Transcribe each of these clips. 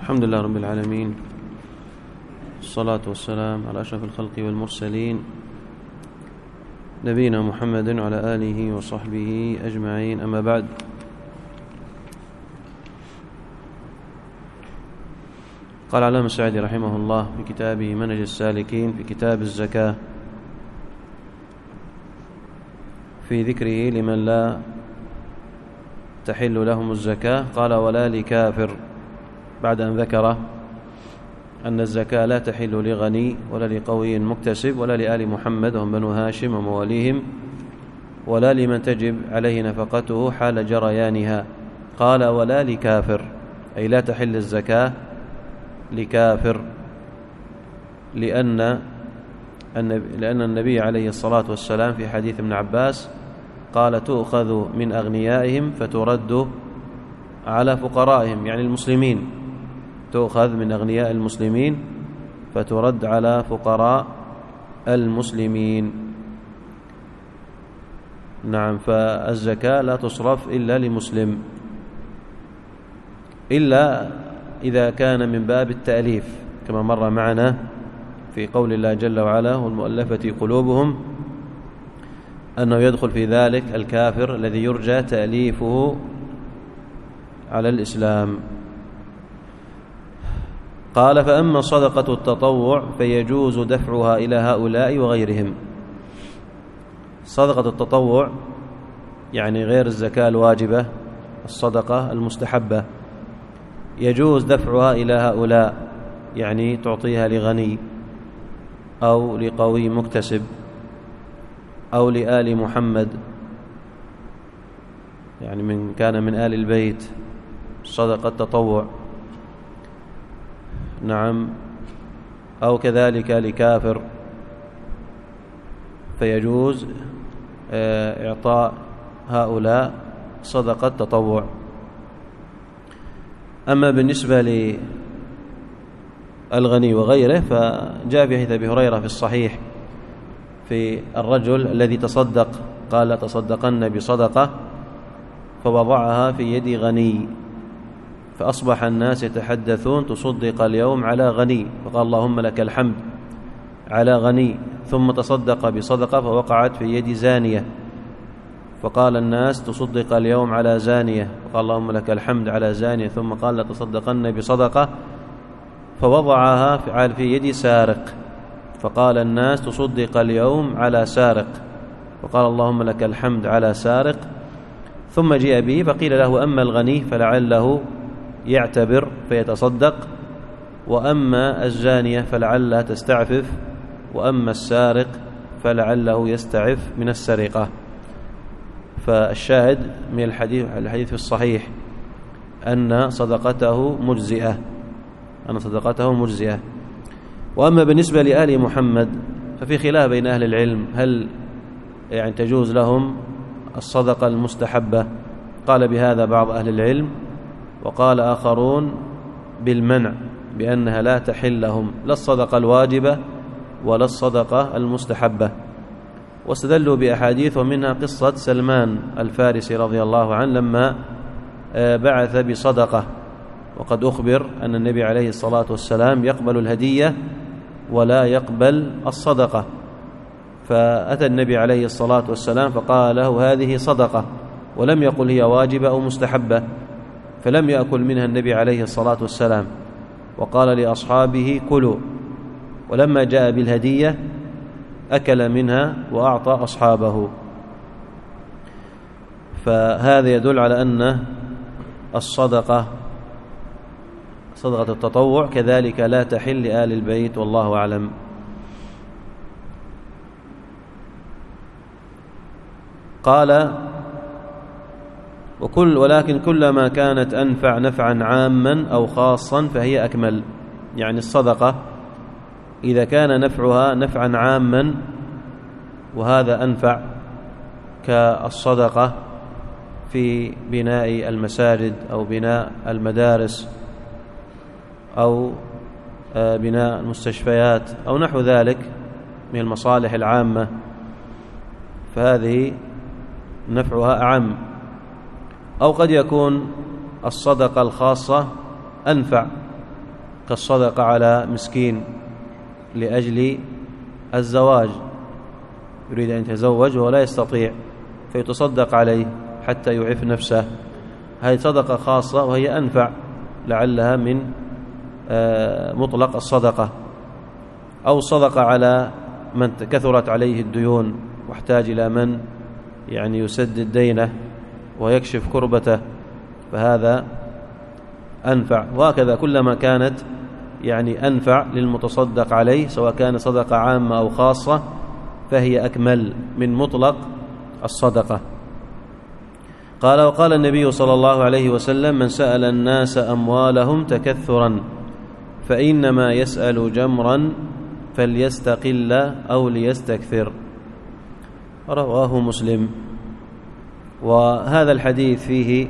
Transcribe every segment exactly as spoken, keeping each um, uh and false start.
الحمد لله رب العالمين، الصلاة والسلام على أشرف الخلق والمرسلين نبينا محمد وعلى آله وصحبه أجمعين. أما بعد، قال علامة السعدي رحمه الله في كتابه منهج السالكين في كتاب الزكاة في ذكره لمن لا تحل لهم الزكاة، قال: ولا لكافر، بعد أن ذكر أن الزكاة لا تحل لغني ولا لقوي مكتسب ولا لآل محمد هم بنو هاشم ومواليهم ولا لمن تجب عليه نفقته حال جريانها. قال: ولا لكافر، أي لا تحل الزكاة لكافر، لأن لأن النبي عليه الصلاة والسلام في حديث ابن عباس قال: تؤخذ من أغنيائهم فترد على فقرائهم، يعني المسلمين، تؤخذ من أغنياء المسلمين فترد على فقراء المسلمين. نعم، فالزكاة لا تصرف إلا لمسلم، إلا إذا كان من باب التأليف، كما مر معنا في قول الله جل وعلا: والمؤلفة قلوبهم، أنه يدخل في ذلك الكافر الذي يرجى تأليفه على الإسلام. قال: فأما صدقة التطوع فيجوز دفعها إلى هؤلاء وغيرهم. صدقة التطوع يعني غير الزكاة الواجبة، الصدقة المستحبة، يجوز دفعها إلى هؤلاء، يعني تعطيها لغني أو لقوي مكتسب أو لآل محمد، يعني من كان من آل البيت، صدقة تطوع. نعم، أو كذلك لكافر، فيجوز إعطاء هؤلاء صدقة تطوع. أما بالنسبة للغني وغيره فجاء في حديث أبي هريرة في الصحيح في الرجل الذي تصدق، قال: تصدقن بصدقة فوضعها في يد غني، فأصبح الناس يتحدثون: تصدق اليوم على غني، فقال: اللهم لك الحمد على غني. ثم تصدق بصدقة فوقعت في يد زانية، فقال الناس: تصدق اليوم على زانية، فقال: اللهم لك الحمد على زانية. ثم قال: لتصدقن بصدقة فوضعها في يد سارق، فقال الناس: تصدق اليوم على سارق، فقال: اللهم لك الحمد على سارق. ثم جاء به فقيل له: أما الغني فلعله يعتبر فيتصدق، وأما الزانية فلعلها تستعفف، وأما السارق فلعله يستعف من السرقة. فالشاهد من الحديث الحديث في الصحيح أن صدقته مجزئة، أن صدقته مجزئة. وأما بالنسبة لآل محمد ففي خلاف بين أهل العلم، هل يعني تجوز لهم الصدقة المستحبة؟ قال بهذا بعض أهل العلم، وقال آخرون بالمنع، بأنها لا تحل لهم لا الصدقة الواجبة ولا الصدقة المستحبة. واستدلوا بأحاديث، ومنها قصة سلمان الفارسي رضي الله عنه لما بعث بصدقة، وقد أخبر أن النبي عليه الصلاة والسلام يقبل الهدية ولا يقبل الصدقة، فأتى النبي عليه الصلاة والسلام فقال له: هذه صدقة، ولم يقل هي واجبة أو مستحبة، فلم يأكل منها النبي عليه الصلاة والسلام، وقال لأصحابه: كلوا. ولما جاء بالهدية أكل منها وأعطى أصحابه. فهذا يدل على أن الصدقة، صدقة التطوع كذلك، لا تحل لآل البيت، والله أعلم. قال: وكل ولكن كلما كانت أنفع نفعا عاما أو خاصا فهي أكمل. يعني الصدقة إذا كان نفعها نفعا عاما، وهذا أنفع، كالصدقة في بناء المساجد أو بناء المدارس أو بناء المستشفيات أو نحو ذلك من المصالح العامة، فهذه نفعها أعم. أو قد يكون الصدقة الخاصة أنفع، كالصدقة على مسكين لأجل الزواج، يريد أن يتزوج وهو لا يستطيع فيتصدق عليه حتى يعف نفسه، هذه صدقة خاصة وهي أنفع لعلها من مطلق الصدقة. أو صدقة على من كثرت عليه الديون واحتاج إلى من يعني يسدد دينه ويكشف كربته، فهذا أنفع. وهكذا كلما كانت يعني أنفع للمتصدق عليه سواء كان صدقة عامة أو خاصة فهي أكمل من مطلق الصدقة. قال: وقال النبي صلى الله عليه وسلم: من سأل الناس أموالهم تكثرا فإنما يسأل جمرا فليستقل أو ليستكثر، رواه مسلم. وهذا الحديث فيه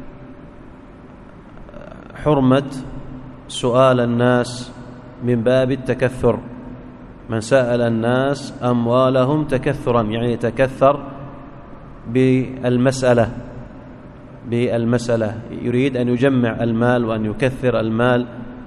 حرمة سؤال الناس من باب التكثر. من سأل الناس أموالهم تكثرا يعني يتكثر بالمسألة بالمسألة يريد أن يجمع المال وأن يكثر المال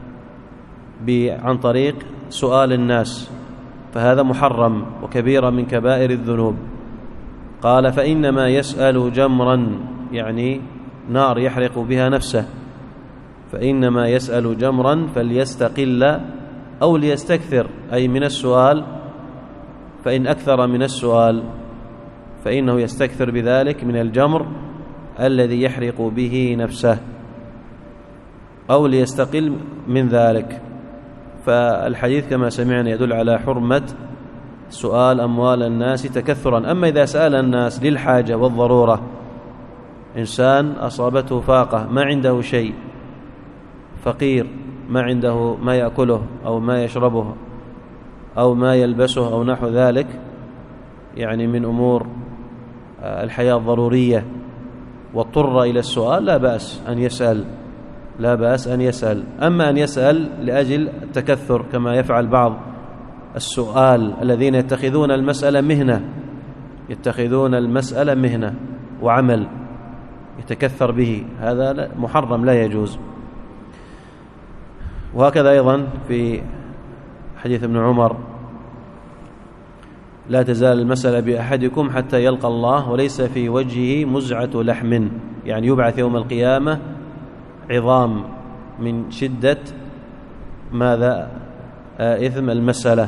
عن طريق سؤال الناس، فهذا محرم وكبيرة من كبائر الذنوب. قال: فإنما يسأل جمرا يعني نار يحرق بها نفسه، فإنما يسأل جمرا فليستقل أو ليستكثر أي من السؤال، فإن أكثر من السؤال فإنه يستكثر بذلك من الجمر الذي يحرق به نفسه، أو ليستقل من ذلك. فالحديث كما سمعنا يدل على حرمة سؤال أموال الناس تكثرا. أما إذا سأل الناس للحاجة والضرورة، إنسان أصابته فاقة ما عنده شيء، فقير ما عنده ما يأكله أو ما يشربه أو ما يلبسه أو نحو ذلك يعني من أمور الحياة الضرورية، واضطر إلى السؤال لا بأس أن يسأل لا بأس أن يسأل. أما أن يسأل لأجل التكثر كما يفعل بعض السؤال الذين يتخذون المسألة مهنة يتخذون المسألة مهنة وعمل يتكثر به، هذا محرم لا يجوز. وهكذا أيضا في حديث ابن عمر: لا تزال المسألة بأحدكم حتى يلقى الله وليس في وجهه مزعة لحم، يعني يبعث يوم القيامة عظام من شدة ماذا إثم المسألة.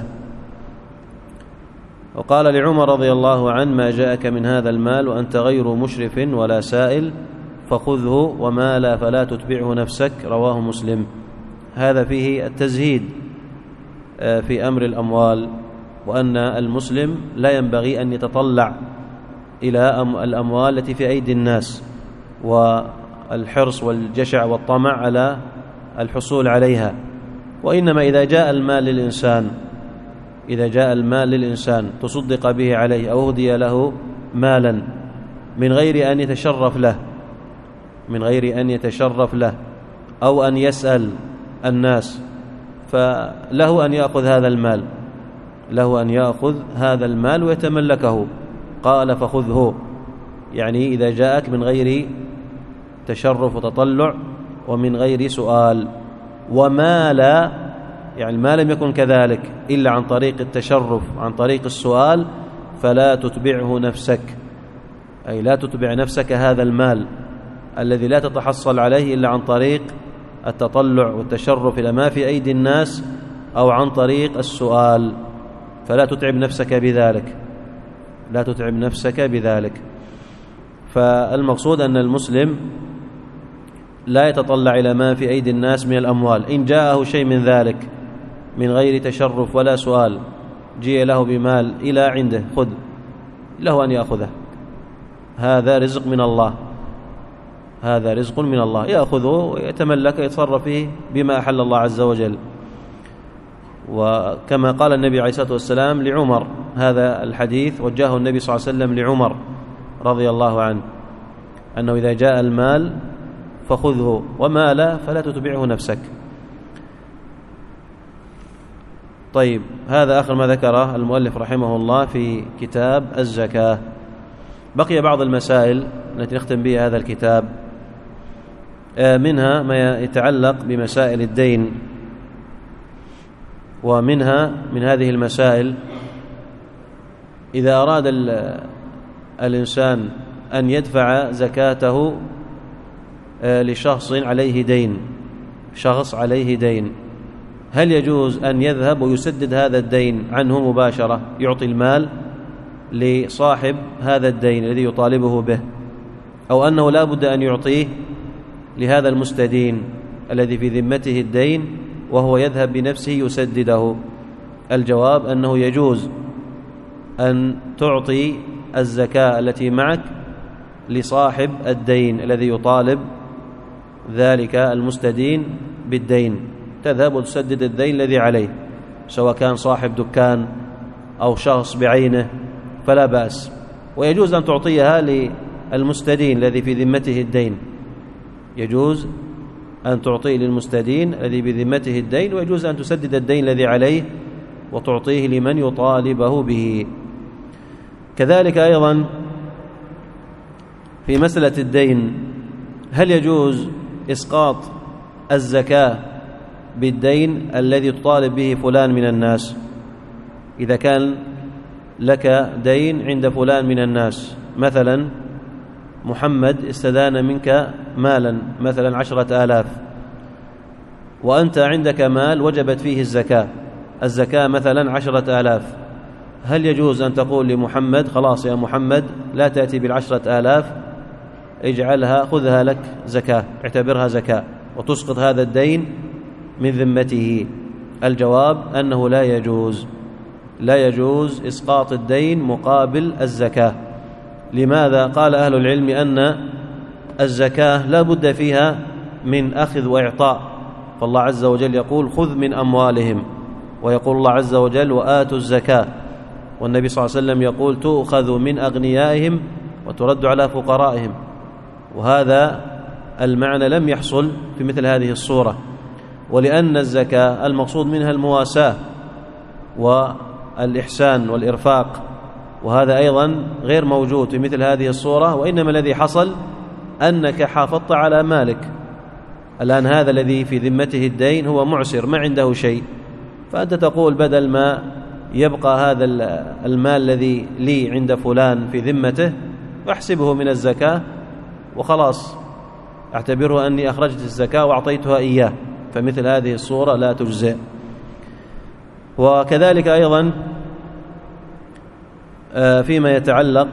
وقال لعمر رضي الله عنه: ما جاءك من هذا المال وأنت غير مشرف ولا سائل فخذه وما لا فلا تتبعه نفسك، رواه مسلم. هذا فيه التزهيد في أمر الأموال، وأن المسلم لا ينبغي أن يتطلع إلى الأموال التي في أيدي الناس والحرص والجشع والطمع على الحصول عليها، وإنما إذا جاء المال للإنسان إذا جاء المال للإنسان تصدق به عليه أو هدي له مالا من غير أن يتشرف له من غير أن يتشرف له أو أن يسأل الناس، فله أن يأخذ هذا المال له أن يأخذ هذا المال ويتملكه. قال: فخذه، يعني إذا جاءك من غير تشرف وتطلع ومن غير سؤال. وما لا يعني ما لم يكن كذلك إلا عن طريق التشرف عن طريق السؤال فلا تتبعه نفسك، أي لا تتبع نفسك هذا المال الذي لا تتحصل عليه إلا عن طريق التطلع والتشرف إلى ما في أيدي الناس أو عن طريق السؤال، فلا تتعب نفسك بذلك لا تتعب نفسك بذلك. فالمقصود أن المسلم لا يتطلع إلى ما في أيدي الناس من الأموال، إن جاءه شيء من ذلك من غير تشرف ولا سؤال، جيء له بمال إلى عنده خذ، له أن يأخذه، هذا رزق من الله هذا رزق من الله يأخذه ويتملك يتصرف فيه بما أحل الله عز وجل. وكما قال النبي عليه الصلاة والسلام لعمر، هذا الحديث وجهه النبي صلى الله عليه وسلم لعمر رضي الله عنه، أنه إذا جاء المال فخذه وما لا فلا تتبعه نفسك. طيب، هذا آخر ما ذكره المؤلف رحمه الله في كتاب الزكاة. بقي بعض المسائل التي نختم بها هذا الكتاب، منها ما يتعلق بمسائل الدين ومنها من هذه المسائل إذا أراد الإنسان أن يدفع زكاته لشخص عليه دين شخص عليه دين هل يجوز أن يذهب ويسدد هذا الدين عنه مباشرة، يعطي المال لصاحب هذا الدين الذي يطالبه به، أو أنه لا بد أن يعطيه لهذا المستدين الذي في ذمته الدين وهو يذهب بنفسه يسدده؟ الجواب أنه يجوز أن تعطي الزكاة التي معك لصاحب الدين الذي يطالب ذلك المستدين بالدين، تذهب وتسدد الدين الذي عليه، سواء كان صاحب دكان أو شخص بعينه فلا بأس، ويجوز أن تعطيها للمستدين الذي في ذمته الدين، يجوز أن تعطيه للمستدين الذي بذمته الدين، ويجوز أن تسدد الدين الذي عليه وتعطيه لمن يطالبه به. كذلك أيضا في مسألة الدين، هل يجوز إسقاط الزكاة بالدين الذي تطالب به فلان من الناس؟ إذا كان لك دين عند فلان من الناس، مثلا محمد استدان منك مالا مثلا عشرة آلاف، وأنت عندك مال وجبت فيه الزكاة الزكاة مثلا عشرة آلاف، هل يجوز أن تقول لمحمد خلاص يا محمد لا تأتي بالعشرة آلاف، اجعلها خذها لك زكاة، اعتبرها زكاة، وتسقط هذا الدين من ذمته؟ الجواب أنه لا يجوز لا يجوز إسقاط الدين مقابل الزكاة. لماذا؟ قال أهل العلم أن الزكاة لا بد فيها من أخذ وإعطاء، فالله عز وجل يقول خذ من أموالهم، ويقول الله عز وجل وآتوا الزكاة، والنبي صلى الله عليه وسلم يقول تؤخذ من أغنيائهم وترد على فقرائهم، وهذا المعنى لم يحصل في مثل هذه الصورة، ولأن الزكاة المقصود منها المواساة والإحسان والإرفاق، وهذا أيضا غير موجود في مثل هذه الصورة، وإنما الذي حصل أنك حافظت على مالك. الآن هذا الذي في ذمته الدين هو معسر ما عنده شيء، فأنت تقول بدل ما يبقى هذا المال الذي لي عند فلان في ذمته واحسبه من الزكاة وخلاص اعتبره أني أخرجت الزكاة وأعطيتها إياه، فمثل هذه الصورة لا تجزئ. وكذلك أيضا فيما يتعلق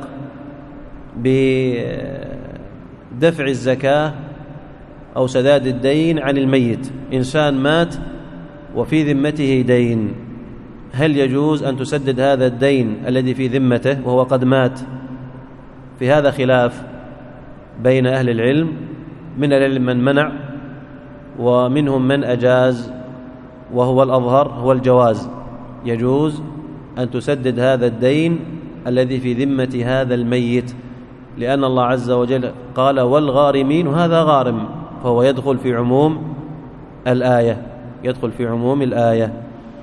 بدفع الزكاة أو سداد الدين عن الميت، إنسان مات وفي ذمته دين، هل يجوز أن تسدد هذا الدين الذي في ذمته وهو قد مات؟ في هذا خلاف بين أهل العلم، من العلم من منع ومنهم من أجاز، وهو الأظهر هو الجواز، يجوز أن تسدد هذا الدين الذي في ذمة هذا الميت، لأن الله عز وجل قال والغارمين، وهذا غارم فهو يدخل في عموم الآية يدخل في عموم الآية.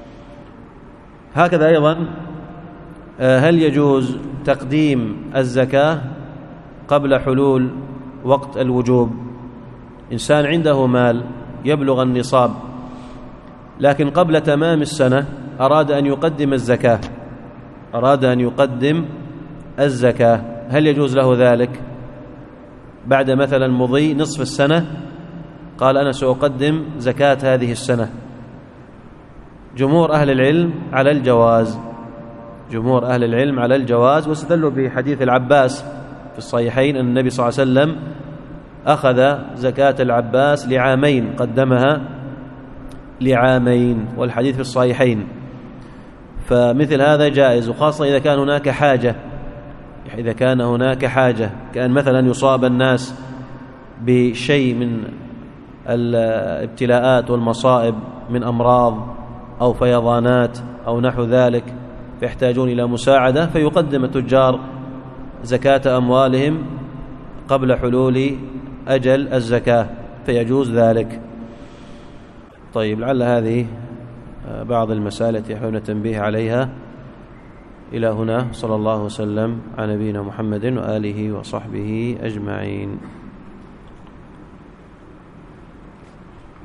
هكذا أيضا هل يجوز تقديم الزكاة قبل حلول وقت الوجوب؟ إنسان عنده مال يبلغ النصاب، لكن قبل تمام السنة أراد أن يقدم الزكاة أراد أن يقدم الزكاة هل يجوز له ذلك؟ بعد مثلا مضي نصف السنة قال أنا سأقدم زكاة هذه السنة. جمهور أهل العلم على الجواز جمهور أهل العلم على الجواز واستدلوا بحديث العباس في الصحيحين أن النبي صلى الله عليه وسلم أخذ زكاة العباس لعامين، قدمها لعامين، والحديث في الصحيحين، فمثل هذا جائز، وخاصة إذا كان هناك حاجة إذا كان هناك حاجة كان مثلا يصاب الناس بشيء من الابتلاءات والمصائب من أمراض أو فيضانات أو نحو ذلك، فيحتاجون إلى مساعدة، فيقدم التجار زكاة أموالهم قبل حلول أجل الزكاة، فيجوز ذلك. طيب، لعل هذه بعض المسائل التي يحاولون التنبيه عليها. إلى هنا، صلى الله وسلم على نبينا محمد وآله وصحبه أجمعين.